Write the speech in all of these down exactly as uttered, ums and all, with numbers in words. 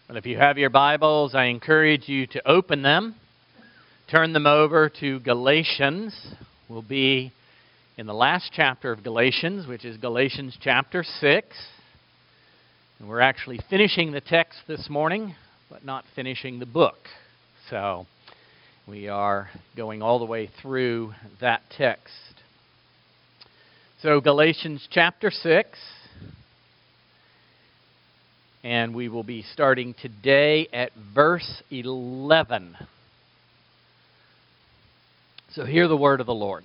Well, if you have your Bibles, I encourage you to open them, turn them over to Galatians. We'll be in the last chapter of Galatians, which is Galatians chapter six. And we're actually finishing the text this morning, but not finishing the book. So we are going all the way through that text. So Galatians chapter six. And we will be starting today at verse eleven. So hear the word of the Lord.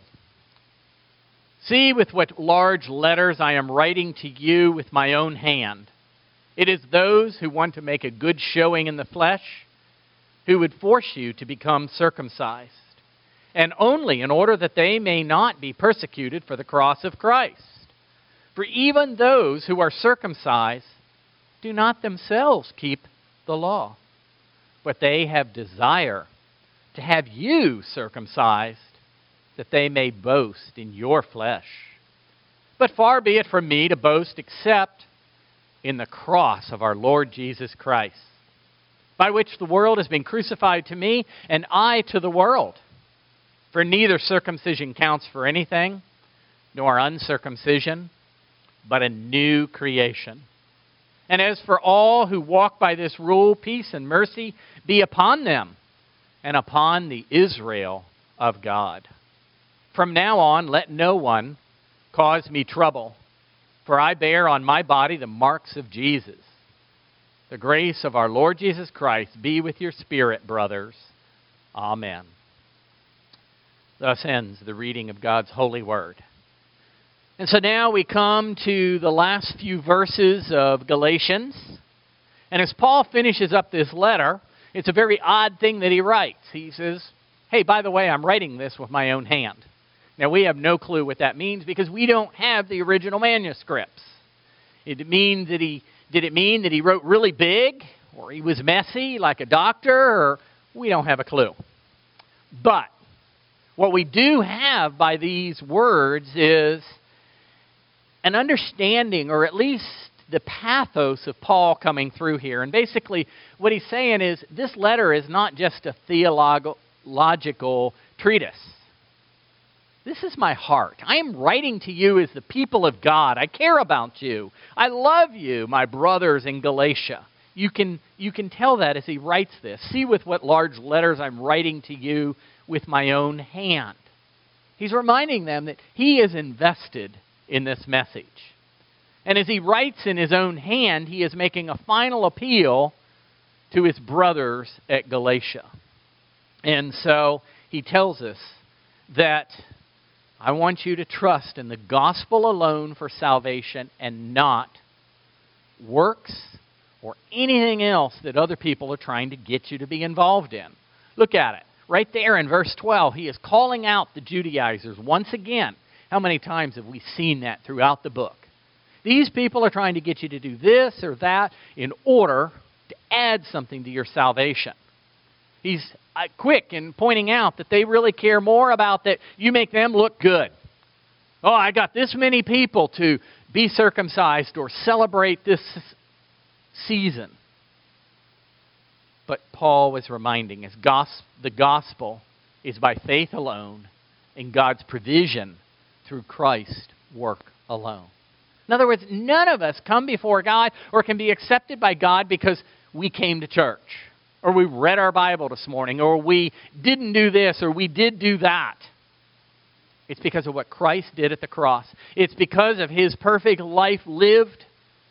See with what large letters I am writing to you with my own hand. It is those who want to make a good showing in the flesh who would force you to become circumcised, and only in order that they may not be persecuted for the cross of Christ. For even those who are circumcised do not themselves keep the law, but they have desire to have you circumcised, that they may boast in your flesh. But far be it from me to boast except in the cross of our Lord Jesus Christ, by which the world has been crucified to me, and I to the world. For neither circumcision counts for anything, nor uncircumcision, but a new creation. And as for all who walk by this rule, peace and mercy be upon them and upon the Israel of God. From now on, let no one cause me trouble, for I bear on my body the marks of Jesus. The grace of our Lord Jesus Christ be with your spirit, brothers. Amen. Thus ends the reading of God's holy word. And so now we come to the last few verses of Galatians. And as Paul finishes up this letter, it's a very odd thing that he writes. He says, hey, by the way, I'm writing this with my own hand. Now, we have no clue what that means because we don't have the original manuscripts. It means that he, did it mean that he wrote really big, or he was messy like a doctor, or we don't have a clue. But what we do have by these words is an understanding, or at least the pathos of Paul coming through here. And basically what he's saying is this letter is not just a theological treatise. This is my heart. I am writing to you as the people of God. I care about you. I love you, my brothers in Galatia. You can, you can tell that as he writes this. See with what large letters I'm writing to you with my own hand. He's reminding them that he is invested in this message. And as he writes in his own hand, he is making a final appeal to his brothers at Galatia. And so he tells us that I want you to trust in the gospel alone for salvation and not works or anything else that other people are trying to get you to be involved in. Look at it. Right there in verse twelve, he is calling out the Judaizers once again. How many times have we seen that throughout the book? These people are trying to get you to do this or that in order to add something to your salvation. He's quick in pointing out that they really care more about that you make them look good. Oh, I got this many people to be circumcised or celebrate this season. But Paul was reminding us, the gospel is by faith alone and God's provision through Christ's work alone. In other words, none of us come before God or can be accepted by God because we came to church, or we read our Bible this morning, or we didn't do this, or we did do that. It's because of what Christ did at the cross. It's because of his perfect life lived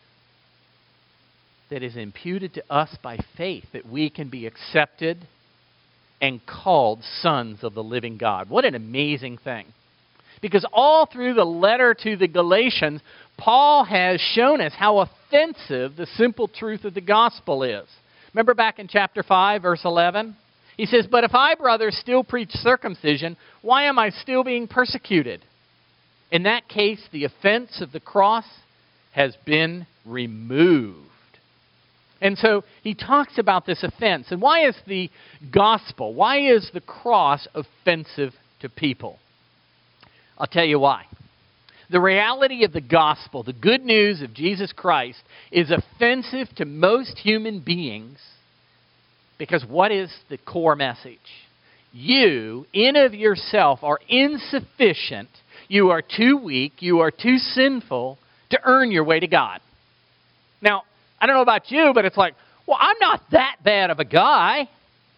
that is imputed to us by faith that we can be accepted and called sons of the living God. What an amazing thing. Because all through the letter to the Galatians, Paul has shown us how offensive the simple truth of the gospel is. Remember back in chapter five, verse eleven? He says, but if I, brothers, still preach circumcision, why am I still being persecuted? In that case, the offense of the cross has been removed. And so he talks about this offense. And why is the gospel, why is the cross offensive to people? I'll tell you why. The reality of the gospel, the good news of Jesus Christ, is offensive to most human beings because what is the core message? You, in of yourself, are insufficient. You are too weak. You are too sinful to earn your way to God. Now, I don't know about you, but it's like, well, I'm not that bad of a guy.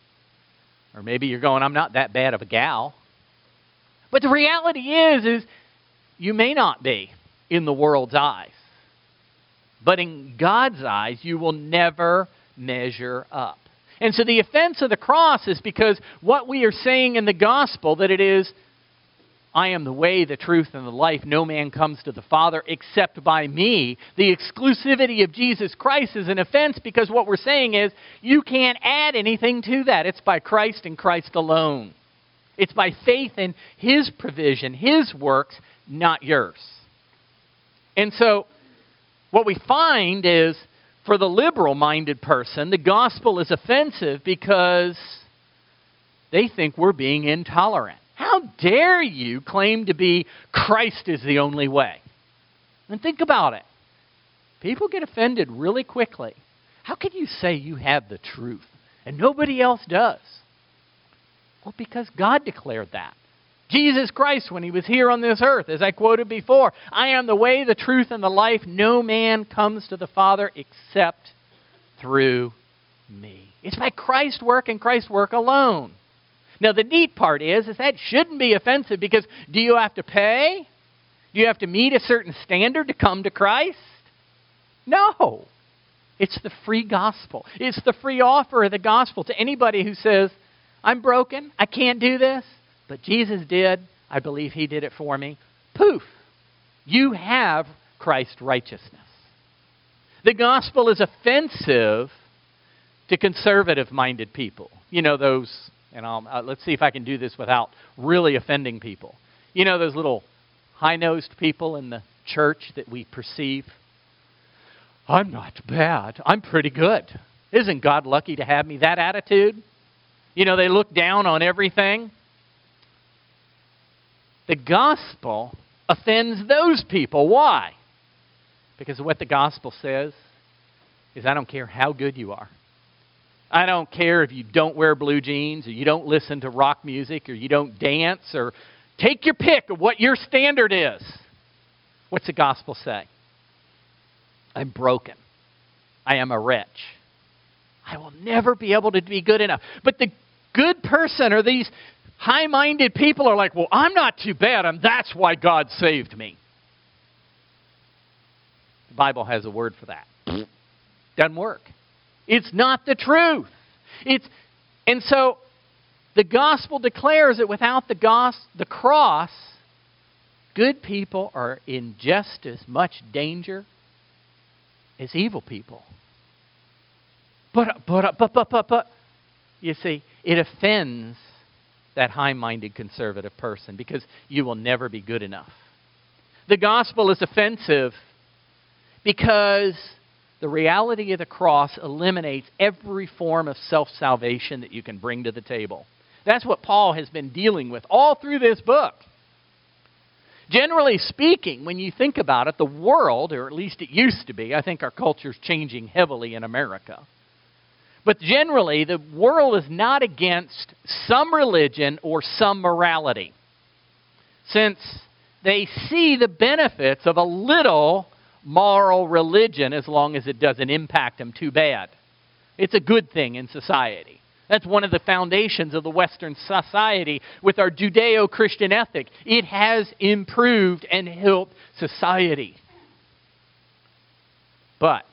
Or maybe you're going, I'm not that bad of a gal. But the reality is, is you may not be in the world's eyes. But in God's eyes, you will never measure up. And so the offense of the cross is because what we are saying in the gospel, that it is, I am the way, the truth, and the life. No man comes to the Father except by me. The exclusivity of Jesus Christ is an offense because what we're saying is you can't add anything to that. It's by Christ and Christ alone. It's by faith in His provision, His works, not yours. And so what we find is for the liberal-minded person, the gospel is offensive because they think we're being intolerant. How dare you claim to be Christ is the only way? And think about it. People get offended really quickly. How can you say you have the truth and nobody else does? Well, because God declared that. Jesus Christ, when He was here on this earth, as I quoted before, I am the way, the truth, and the life. No man comes to the Father except through me. It's by Christ's work and Christ's work alone. Now, the neat part is, is that shouldn't be offensive because do you have to pay? Do you have to meet a certain standard to come to Christ? No. It's the free gospel. It's the free offer of the gospel to anybody who says, I'm broken, I can't do this, but Jesus did. I believe He did it for me. Poof. You have Christ's righteousness. The gospel is offensive to conservative-minded people. You know, those... And I'll, uh, let's see if I can do this without really offending people. You know those little high-nosed people in the church that we perceive? I'm not bad. I'm pretty good. Isn't God lucky to have me? That attitude? You know, they look down on everything. The gospel offends those people. Why? Because what the gospel says is I don't care how good you are. I don't care if you don't wear blue jeans or you don't listen to rock music or you don't dance or take your pick of what your standard is. What's the gospel say? I'm broken. I am a wretch. I will never be able to be good enough. But the good person or these high-minded people are like, well, I'm not too bad, and that's why God saved me. The Bible has a word for that. Doesn't work. It's not the truth. It's and so the gospel declares that without the gos, the cross, good people are in just as much danger as evil people. But but but but but but you see, it offends that high-minded conservative person because you will never be good enough. The gospel is offensive because the reality of the cross eliminates every form of self-salvation that you can bring to the table. That's what Paul has been dealing with all through this book. Generally speaking, when you think about it, the world, or at least it used to be, I think our culture's changing heavily in America. But generally, the world is not against some religion or some morality, since they see the benefits of a little moral religion as long as it doesn't impact them too bad. It's a good thing in society. That's one of the foundations of the Western society with our Judeo-Christian ethic. It has improved and helped society. But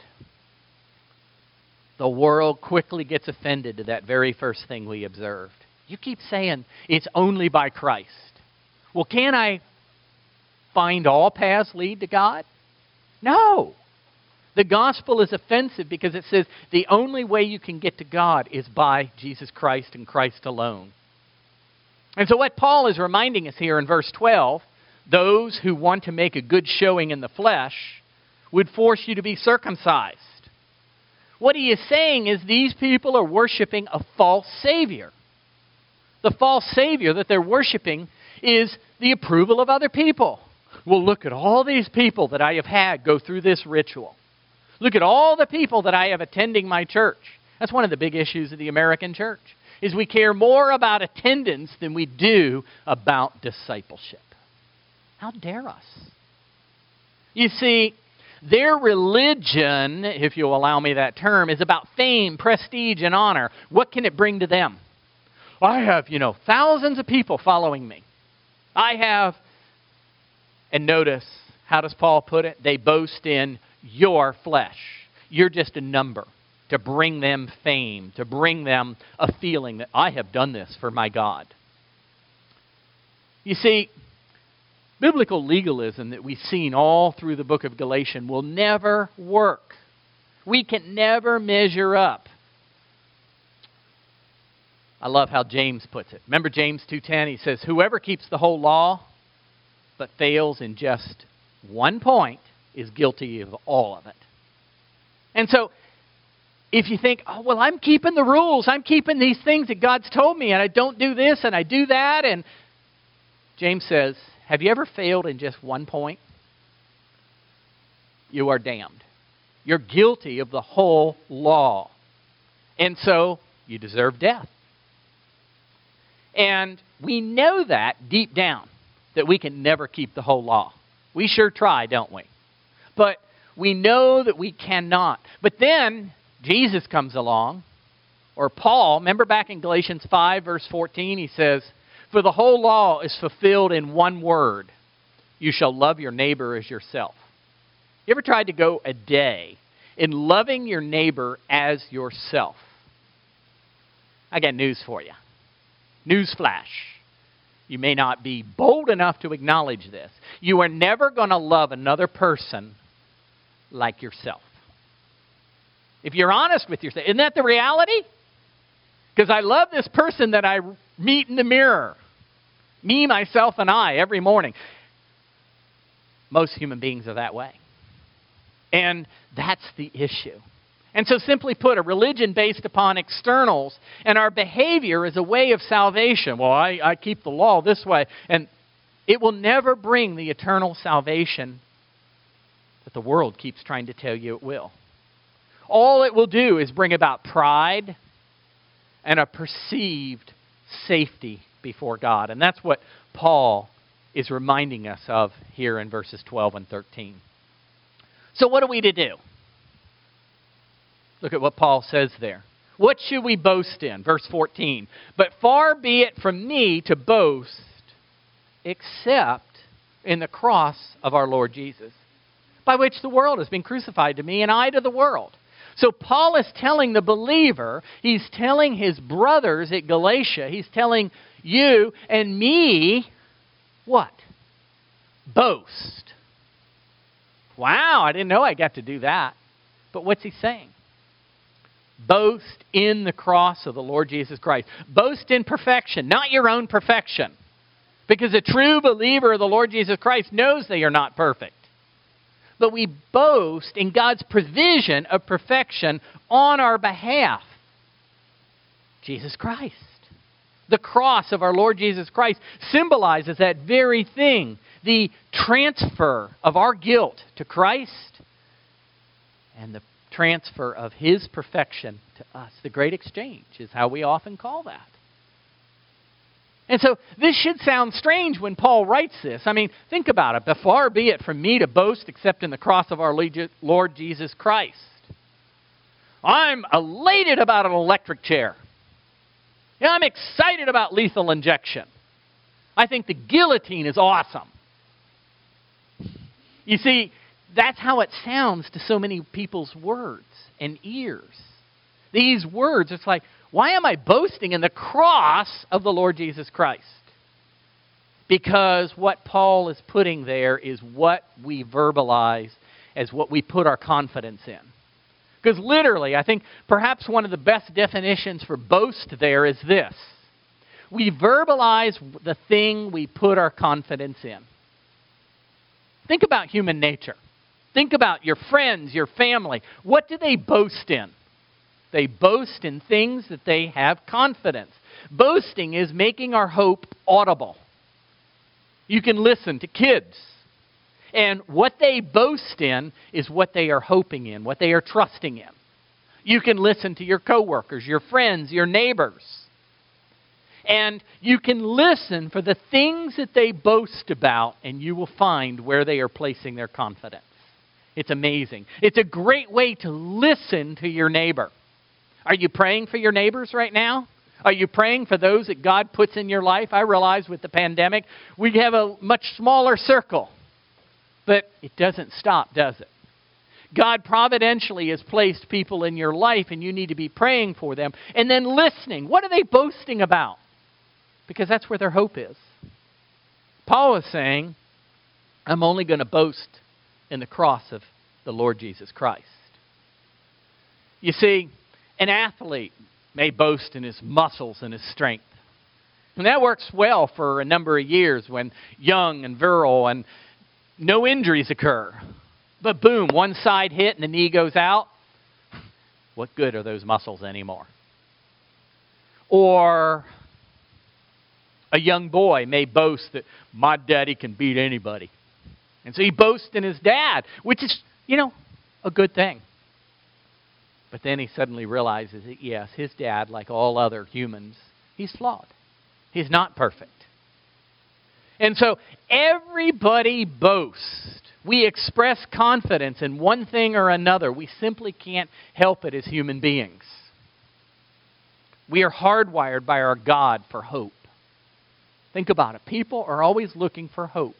the world quickly gets offended to that very first thing we observed. You keep saying it's only by Christ. Well, can I find all paths lead to God? No. The gospel is offensive because it says the only way you can get to God is by Jesus Christ and Christ alone. And so what Paul is reminding us here in verse twelve, those who want to make a good showing in the flesh would force you to be circumcised. What he is saying is these people are worshiping a false Savior. The false Savior that they're worshiping is the approval of other people. Well, look at all these people that I have had go through this ritual. Look at all the people that I have attending my church. That's one of the big issues of the American church, is we care more about attendance than we do about discipleship. How dare us? You see, their religion, if you'll allow me that term, is about fame, prestige, and honor. What can it bring to them? I have, you know, thousands of people following me. I have, and notice, how does Paul put it? They boast in your flesh. You're just a number to bring them fame, to bring them a feeling that I have done this for my God. You see, biblical legalism that we've seen all through the book of Galatians will never work. We can never measure up. I love how James puts it. Remember James two ten? He says, whoever keeps the whole law but fails in just one point is guilty of all of it. And so, if you think, oh, well, I'm keeping the rules. I'm keeping these things that God's told me, and I don't do this, and I do that. And James says, have you ever failed in just one point? You are damned. You're guilty of the whole law. And so, you deserve death. And we know that deep down, that we can never keep the whole law. We sure try, don't we? But we know that we cannot. But then Jesus comes along, or Paul, remember back in Galatians five, verse fourteen, he says, for the whole law is fulfilled in one word. You shall love your neighbor as yourself. You ever tried to go a day in loving your neighbor as yourself? I got news for you. News flash. You may not be bold enough to acknowledge this. You are never going to love another person like yourself. If you're honest with yourself, isn't that the reality? Because I love this person that I meet in the mirror. Me, myself, and I every morning. Most human beings are that way. And that's the issue. And so simply put, a religion based upon externals and our behavior is a way of salvation. Well, I, I keep the law this way. And it will never bring the eternal salvation that the world keeps trying to tell you it will. All it will do is bring about pride and a perceived safety before God. And that's what Paul is reminding us of here in verses twelve and thirteen. So what are we to do? Look at what Paul says there. What should we boast in? Verse fourteen. But far be it from me to boast except in the cross of our Lord Jesus, by which the world has been crucified to me and I to the world. So Paul is telling the believer, he's telling his brothers at Galatia, he's telling you and me, what? Boast. Wow, I didn't know I got to do that. But what's he saying? Boast in the cross of the Lord Jesus Christ. Boast in perfection, not your own perfection. Because a true believer of the Lord Jesus Christ knows they are not perfect. But we boast in God's provision of perfection on our behalf. Jesus Christ. The cross of our Lord Jesus Christ symbolizes that very thing. The transfer of our guilt to Christ and the transfer of His perfection to us. The great exchange is how we often call that. And so this should sound strange when Paul writes this. I mean, think about it. But far be it from me to boast except in the cross of our Lord Jesus Christ. I'm elated about an electric chair. Yeah, I'm excited about lethal injection. I think the guillotine is awesome. You see, that's how it sounds to so many people's words and ears. These words, it's like, why am I boasting in the cross of the Lord Jesus Christ? Because what Paul is putting there is what we verbalize as what we put our confidence in. Because literally, I think perhaps one of the best definitions for boast there is this. We verbalize the thing we put our confidence in. Think about human nature. Think about your friends, your family. What do they boast in? They boast in things that they have confidence. Boasting is making our hope audible. You can listen to kids And what they boast in is what they are hoping in, what they are trusting in. You can listen to your coworkers, your friends, your neighbors. And you can listen for the things that they boast about, and you will find where they are placing their confidence. It's amazing. It's a great way to listen to your neighbor. Are you praying for your neighbors right now? Are you praying for those that God puts in your life? I realize with the pandemic, we have a much smaller circle. But it doesn't stop, does it? God providentially has placed people in your life, and you need to be praying for them. And then listening. What are they boasting about? Because that's where their hope is. Paul is saying, I'm only going to boast in the cross of the Lord Jesus Christ. You see, an athlete may boast in his muscles and his strength. And that works well for a number of years when young and virile and no injuries occur. But boom, one side hit and the knee goes out. What good are those muscles anymore? Or a young boy may boast that my daddy can beat anybody. And so he boasts in his dad, which is, you know, a good thing. But then he suddenly realizes that, yes, his dad, like all other humans, he's flawed. He's not perfect. And so everybody boasts. We express confidence in one thing or another. We simply can't help it as human beings. We are hardwired by our God for hope. Think about it. People are always looking for hope.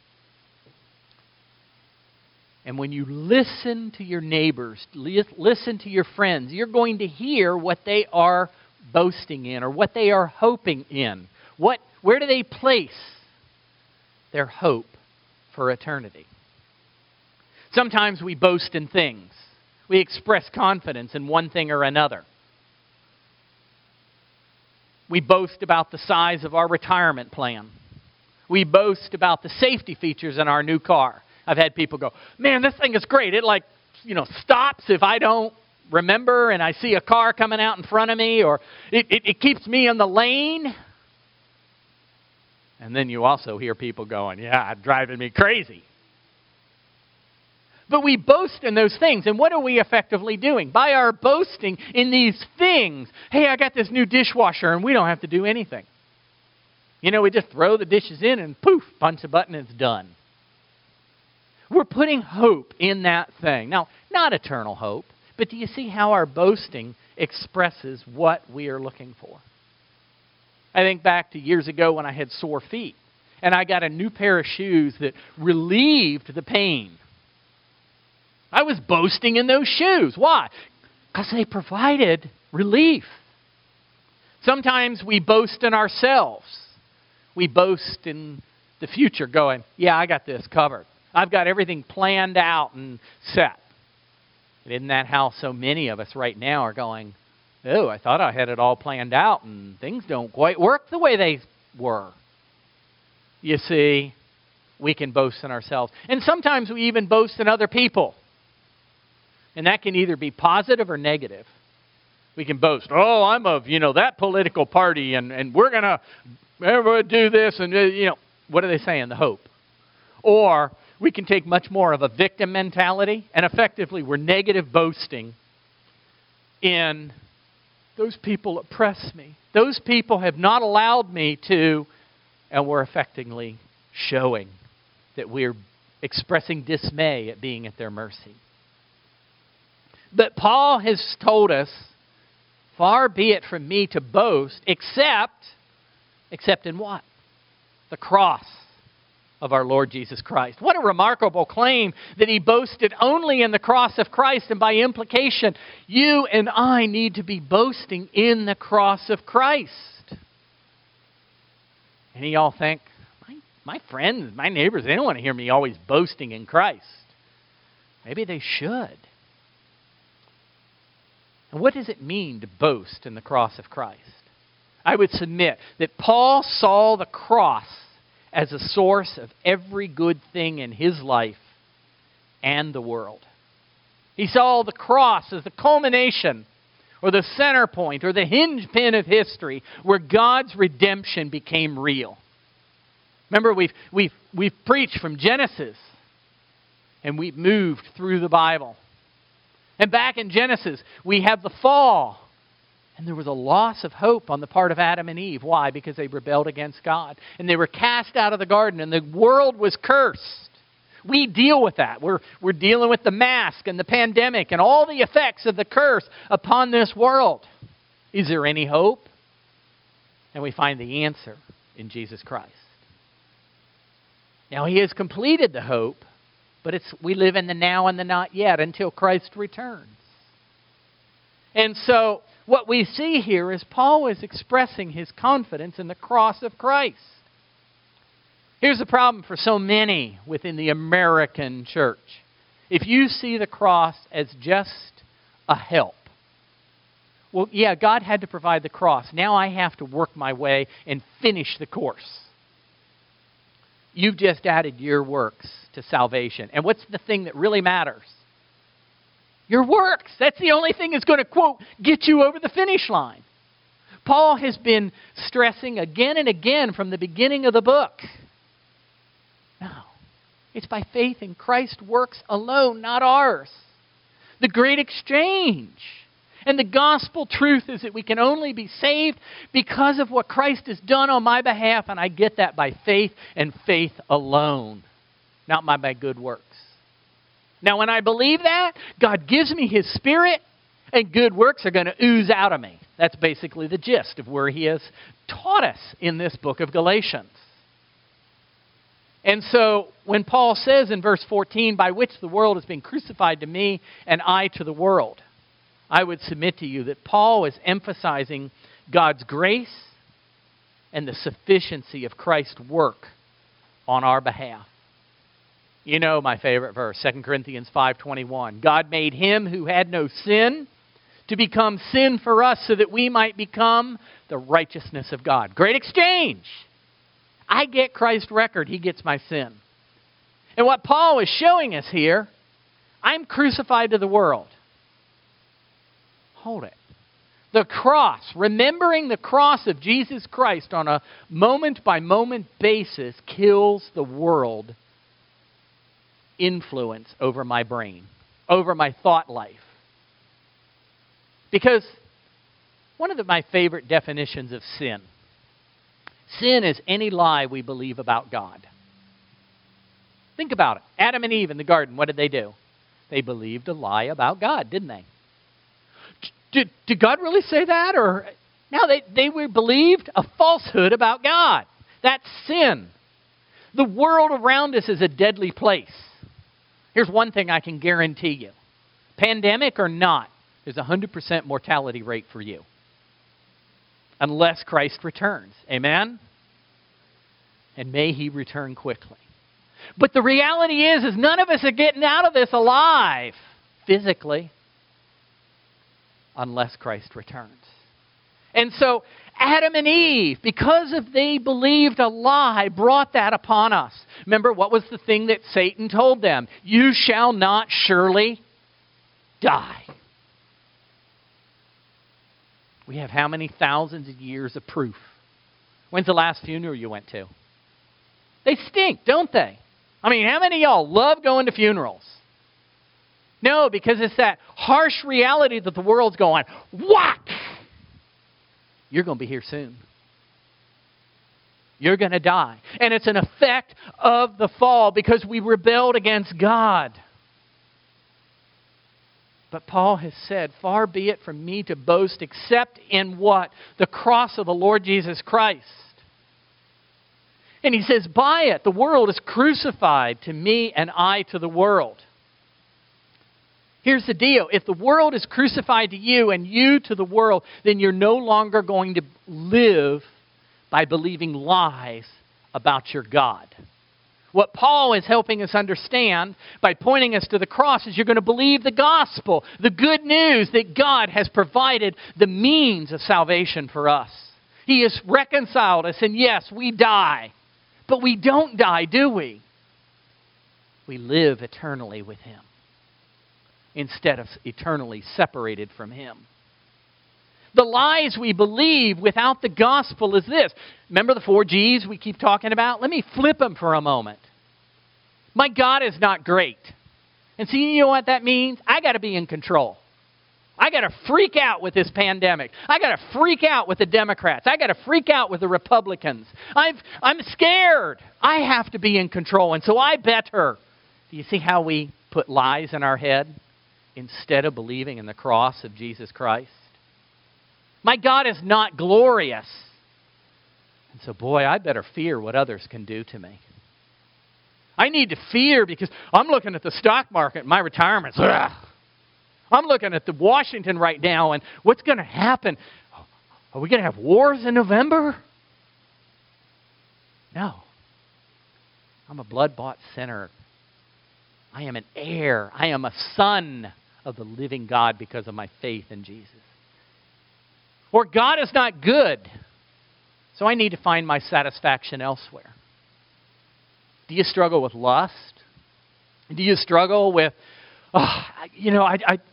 And when you listen to your neighbors, listen to your friends, you're going to hear what they are boasting in or what they are hoping in. What, where do they place their hope for eternity? Sometimes we boast in things. We express confidence in one thing or another. We boast about the size of our retirement plan. We boast about the safety features in our new car. I've had people go, man, this thing is great. It like, you know, stops if I don't remember and I see a car coming out in front of me, or it, it, it keeps me in the lane. And then you also hear people going, yeah, it's driving me crazy. But we boast in those things. And what are we effectively doing? By our boasting in these things. Hey, I got this new dishwasher and we don't have to do anything. You know, we just throw the dishes in and poof, punch a button and it's done. We're putting hope in that thing. Now, not eternal hope, but do you see how our boasting expresses what we are looking for? I think back to years ago when I had sore feet, and I got a new pair of shoes that relieved the pain. I was boasting in those shoes. Why? Because they provided relief. Sometimes we boast in ourselves. We boast in the future going, yeah, I got this covered. I've got everything planned out and set. And isn't that how so many of us right now are going, oh, I thought I had it all planned out and things don't quite work the way they were. You see, we can boast in ourselves. And sometimes we even boast in other people. And that can either be positive or negative. We can boast, oh, I'm of, you know, that political party and, and we're going to do this. And, you know, what are they saying? The hope. Or we can take much more of a victim mentality, and effectively we're negative boasting in those people oppress me. Those people have not allowed me to, and we're effectively showing that we're expressing dismay at being at their mercy. But Paul has told us, far be it from me to boast, except, except in what? The cross of our Lord Jesus Christ. What a remarkable claim that he boasted only in the cross of Christ, and by implication, you and I need to be boasting in the cross of Christ. And you all think, my, my friends, my neighbors, they don't want to hear me always boasting in Christ. Maybe they should. And what does it mean to boast in the cross of Christ? I would submit that Paul saw the cross as a source of every good thing in his life and the world. He saw the cross as the culmination or the center point or the hinge pin of history where God's redemption became real. Remember, we've, we've, we've preached from Genesis And we've moved through the Bible. And back in Genesis, we have the fall. And there was a loss of hope on the part of Adam and Eve. Why? Because they rebelled against God. And they were cast out of the garden, and the world was cursed. We deal with that. We're, we're dealing with the mask and the pandemic and all the effects of the curse upon this world. Is there any hope? And we find the answer in Jesus Christ. Now, He has completed the hope, but it's we live in the now and the not yet until Christ returns. And so, what we see here is Paul is expressing his confidence in the cross of Christ. Here's the problem for so many within the American church. If you see the cross as just a help, well, yeah, God had to provide the cross. Now I have to work my way and finish the course. You've just added your works to salvation. And what's the thing that really matters? Your works. That's the only thing that's going to, quote, get you over the finish line. Paul has been stressing again and again from the beginning of the book. No. It's by faith in Christ's works alone, not ours. The great exchange. And the gospel truth is that we can only be saved because of what Christ has done on my behalf, and I get that by faith and faith alone, not by my good works. Now, when I believe that, God gives me His Spirit, and good works are going to ooze out of me. That's basically the gist of where He has taught us in this book of Galatians. And so, when Paul says in verse fourteen, by which the world has been crucified to me, and I to the world, I would submit to you that Paul is emphasizing God's grace and the sufficiency of Christ's work on our behalf. You know my favorite verse, Second Corinthians five twenty-one. God made Him who had no sin to become sin for us so that we might become the righteousness of God. Great exchange. I get Christ's record, He gets my sin. And what Paul is showing us here, I'm crucified to the world. Hold it. The cross, remembering the cross of Jesus Christ on a moment-by-moment basis kills the world influence over my brain, over my thought life. Because one of the, my favorite definitions of sin, sin is any lie we believe about God. Think about it. Adam and Eve in the garden, what did they do? They believed a lie about God, didn't they? Did, did God really say that? Or no, they, they were believed a falsehood about God. That's sin. The world around us is a deadly place. Here's one thing I can guarantee you. Pandemic or not, there's a one hundred percent mortality rate for you. Unless Christ returns. Amen? And may He return quickly. But the reality is, is none of us are getting out of this alive physically unless Christ returns. And so Adam and Eve, because of they believed a lie, brought that upon us. Remember, what was the thing that Satan told them? You shall not surely die. We have how many thousands of years of proof? When's the last funeral you went to? They stink, don't they? I mean, how many of y'all love going to funerals? No, because it's that harsh reality that the world's going, whack! You're going to be here soon. You're going to die. And it's an effect of the fall because we rebelled against God. But Paul has said, far be it from me to boast except in what? The cross of the Lord Jesus Christ. And he says, by it, the world is crucified to me and I to the world. Here's the deal. If the world is crucified to you and you to the world, then you're no longer going to live by believing lies about your God. What Paul is helping us understand by pointing us to the cross is you're going to believe the gospel, the good news that God has provided the means of salvation for us. He has reconciled us, and yes, we die. But we don't die, do we? We live eternally with Him instead of eternally separated from Him. The lies we believe without the gospel is this. Remember the four G's we keep talking about? Let me flip them for a moment. My God is not great. And see, you know what that means? I got to be in control. I got to freak out with this pandemic. I got to freak out with the Democrats. I got to freak out with the Republicans. I've, I'm scared. I have to be in control. And so I better. Do you see how we put lies in our head instead of believing in the cross of Jesus Christ? My God is not glorious. And so, boy, I better fear what others can do to me. I need to fear because I'm looking at the stock market and my retirement's, ugh. I'm looking at the Washington right now and what's going to happen? Are we going to have wars in November? No. I'm a blood-bought sinner. I am an heir. I am a son of the living God because of my faith in Jesus. Or God is not good, so I need to find my satisfaction elsewhere. Do you struggle with lust? Do you struggle with, oh, you know, I, I...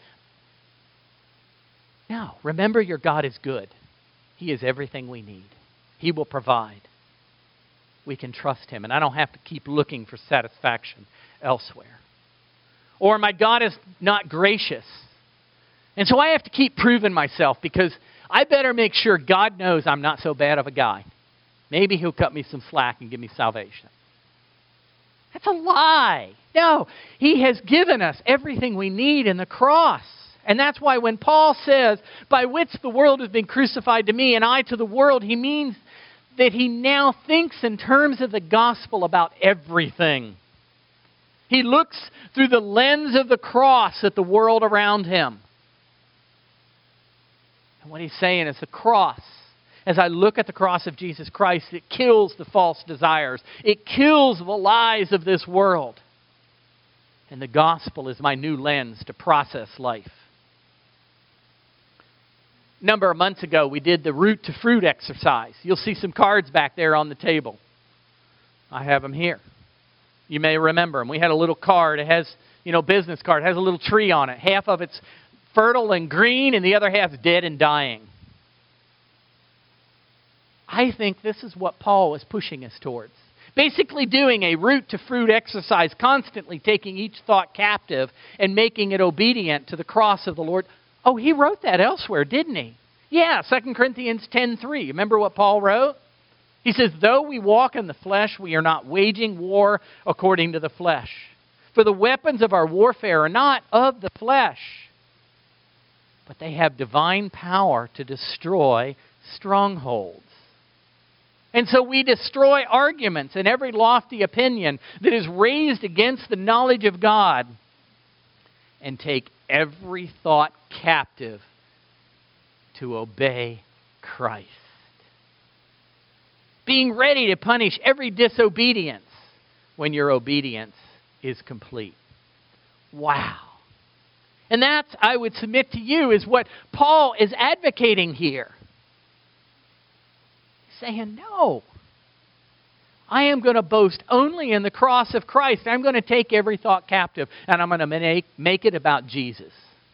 No, remember your God is good. He is everything we need. He will provide. We can trust Him, and I don't have to keep looking for satisfaction elsewhere. Or my God is not gracious. And so I have to keep proving myself because I better make sure God knows I'm not so bad of a guy. Maybe He'll cut me some slack and give me salvation. That's a lie. No, He has given us everything we need in the cross. And that's why when Paul says, by which the world has been crucified to me and I to the world, he means that he now thinks in terms of the gospel about everything. He looks through the lens of the cross at the world around him. And what he's saying is the cross, as I look at the cross of Jesus Christ, it kills the false desires. It kills the lies of this world. And the gospel is my new lens to process life. A number of months ago, we did the root to fruit exercise. You'll see some cards back there on the table. I have them here. You may remember them. We had a little card. It has, you know, business card. It has a little tree on it. Half of it's fertile and green, and the other half's dead and dying. I think this is what Paul is pushing us towards. Basically doing a root to fruit exercise, constantly taking each thought captive and making it obedient to the cross of the Lord. Oh, he wrote that elsewhere, didn't he? Yeah, Second Corinthians ten three. Remember what Paul wrote? He says, though we walk in the flesh, we are not waging war according to the flesh. For the weapons of our warfare are not of the flesh, but they have divine power to destroy strongholds. And so we destroy arguments and every lofty opinion that is raised against the knowledge of God and take every thought captive to obey Christ. Being ready to punish every disobedience when your obedience is complete. Wow. And that's, I would submit to you, is what Paul is advocating here. Saying, no, I am going to boast only in the cross of Christ. I'm going to take every thought captive and I'm going to make, make it about Jesus.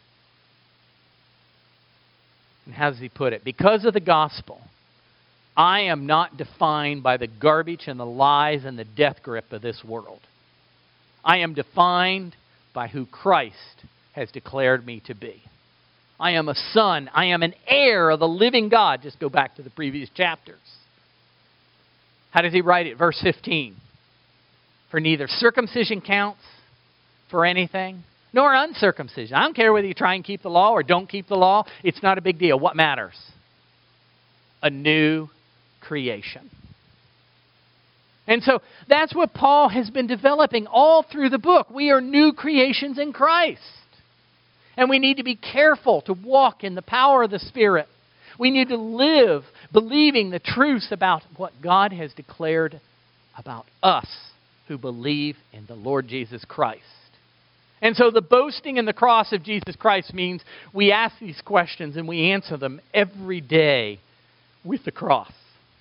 And how does he put it? Because of the gospel, I am not defined by the garbage and the lies and the death grip of this world. I am defined by who Christ has declared me to be. I am a son. I am an heir of the living God. Just go back to the previous chapters. How does he write it? Verse fifteen. For neither circumcision counts for anything, nor uncircumcision. I don't care whether you try and keep the law or don't keep the law. It's not a big deal. What matters? A new creation. And so that's what Paul has been developing all through the book. We are new creations in Christ. And we need to be careful to walk in the power of the Spirit. We need to live believing the truths about what God has declared about us who believe in the Lord Jesus Christ. And so the boasting in the cross of Jesus Christ means we ask these questions and we answer them every day with the cross.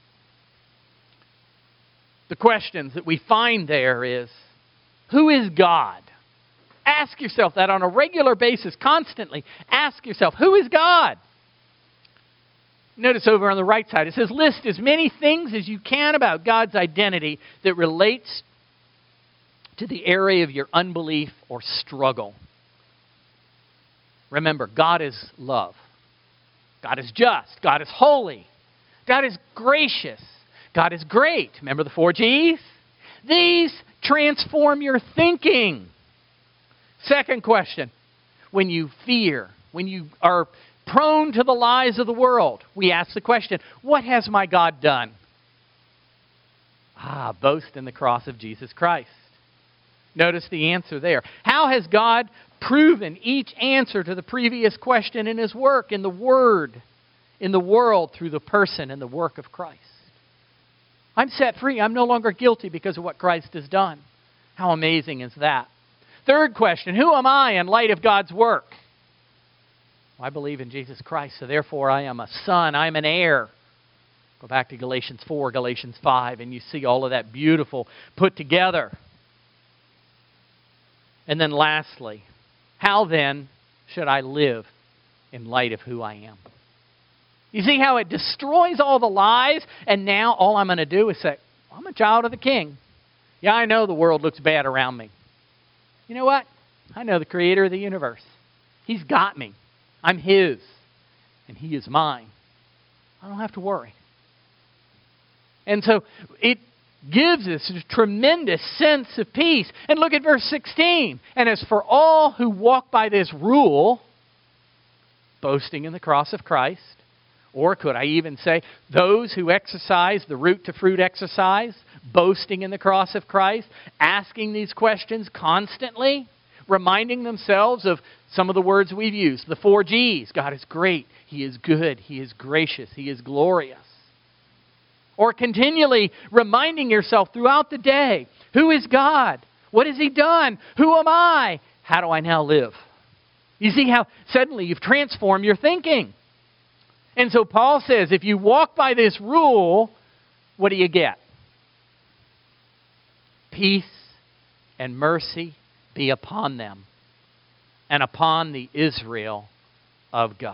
The questions that we find there is, who is God? Ask yourself that on a regular basis, constantly. Ask yourself, who is God? Notice over on the right side, it says, list as many things as you can about God's identity that relates to the area of your unbelief or struggle. Remember, God is love. God is just. God is holy. God is gracious. God is great. Remember the four G's? These transform your thinking. Second question. When you fear, when you are prone to the lies of the world, we ask the question, what has my God done? Ah, boast in the cross of Jesus Christ. Notice the answer there. How has God proven each answer to the previous question in His work, in the Word, in the world, through the person and the work of Christ? I'm set free. I'm no longer guilty because of what Christ has done. How amazing is that? Third question, who am I in light of God's work? Well, I believe in Jesus Christ, so therefore I am a son. I'm an heir. Go back to Galatians four, Galatians five, and you see all of that beautiful put together. And then lastly, how then should I live in light of who I am? You see how it destroys all the lies, and now all I'm going to do is say, I'm a child of the King. Yeah, I know the world looks bad around me. You know what? I know the Creator of the universe. He's got me. I'm His, and He is mine. I don't have to worry. And so it gives us a tremendous sense of peace. And look at verse sixteen. And as for all who walk by this rule, boasting in the cross of Christ, or could I even say, those who exercise the root to fruit exercise, boasting in the cross of Christ, asking these questions constantly, reminding themselves of some of the words we've used, the four G's. God is great. He is good. He is gracious. He is glorious. Or continually reminding yourself throughout the day, who is God? What has He done? Who am I? How do I now live? You see how suddenly you've transformed your thinking. And so Paul says, if you walk by this rule, what do you get? Peace and mercy be upon them and upon the Israel of God.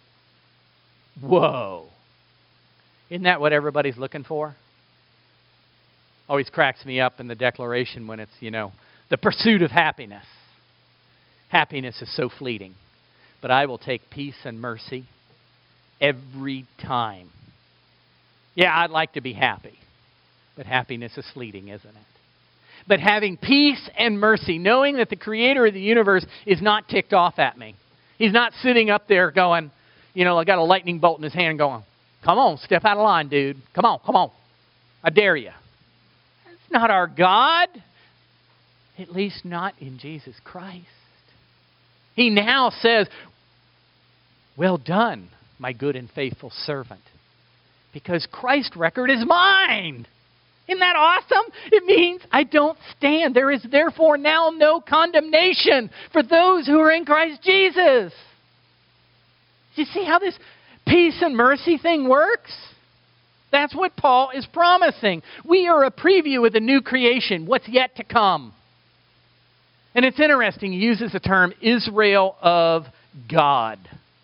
Whoa. Isn't that what everybody's looking for? Always cracks me up in the declaration when it's, you know, the pursuit of happiness. Happiness is so fleeting. But I will take peace and mercy every time. Yeah, I'd like to be happy. But happiness is fleeting, isn't it? But having peace and mercy, knowing that the Creator of the universe is not ticked off at me. He's not sitting up there going, you know, I got a lightning bolt in his hand going, come on, step out of line, dude. Come on, come on. I dare you. That's not our God. At least not in Jesus Christ. He now says, well done, my good and faithful servant. Because Christ's record is mine. Isn't that awesome? It means I don't stand. There is therefore now no condemnation for those who are in Christ Jesus. Do you see how this peace and mercy thing works? That's what Paul is promising. We are a preview of the new creation, what's yet to come. And it's interesting, he uses the term Israel of God.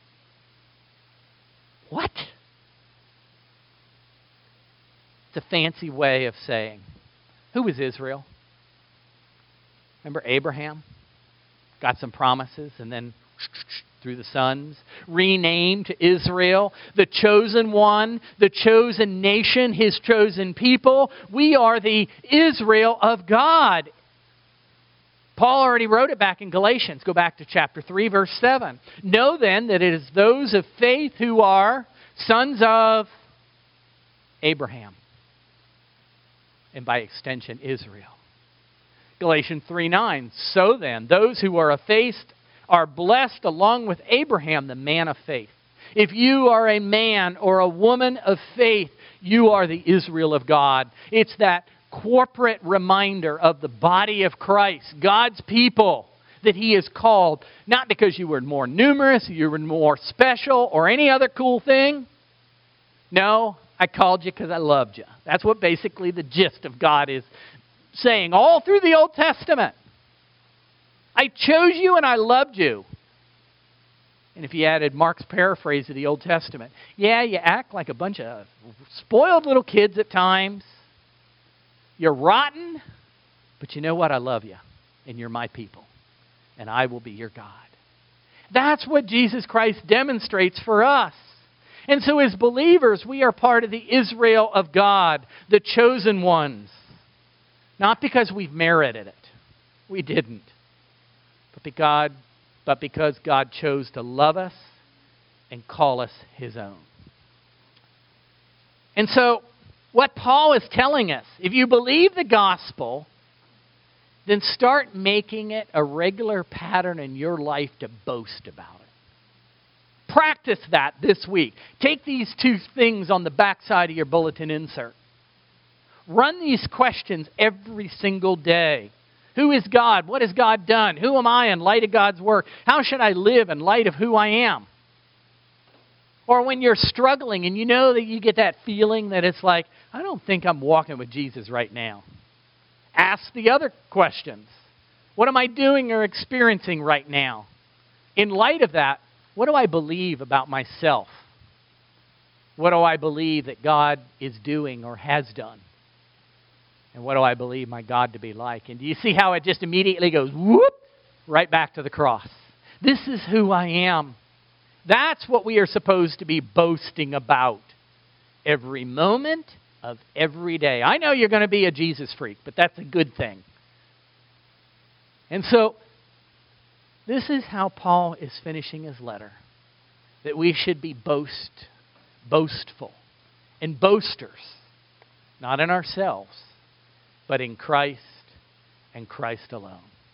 What? It's a fancy way of saying, who was Israel? Remember Abraham? Got some promises and then through the sons, renamed to Israel, the chosen one, the chosen nation, His chosen people. We are the Israel of God. Paul already wrote it back in Galatians. Go back to chapter three, verse seven. Know then that it is those of faith who are sons of Abraham. And by extension, Israel. Galatians three nine. So then, those who are of faith are blessed along with Abraham, the man of faith. If you are a man or a woman of faith, you are the Israel of God. It's that corporate reminder of the body of Christ, God's people, that He has called, not because you were more numerous, you were more special, or any other cool thing. No, I called you because I loved you. That's what basically the gist of God is saying all through the Old Testament. I chose you and I loved you. And if you added Mark's paraphrase of the Old Testament, yeah, you act like a bunch of spoiled little kids at times. You're rotten, But you know what? I love you, and you're my people, and I will be your God. That's what Jesus Christ demonstrates for us. And so as believers, we are part of the Israel of God, the chosen ones. Not because we've merited it. We didn't. But because, but because God chose to love us and call us His own. And so, what Paul is telling us, if you believe the gospel, then start making it a regular pattern in your life to boast about it. Practice that this week. Take these two things on the backside of your bulletin insert. Run these questions every single day. Who is God? What has God done? Who am I in light of God's work? How should I live in light of who I am? Or when you're struggling and you know that you get that feeling that it's like, I don't think I'm walking with Jesus right now. Ask the other questions. What am I doing or experiencing right now? In light of that, what do I believe about myself? What do I believe that God is doing or has done? And what do I believe my God to be like? And do you see how it just immediately goes, whoop, right back to the cross? This is who I am. That's what we are supposed to be boasting about every moment of every day. I know you're going to be a Jesus freak, but that's a good thing. And so, this is how Paul is finishing his letter. That we should be boast, boastful, and boasters. Not in ourselves, but in Christ and Christ alone.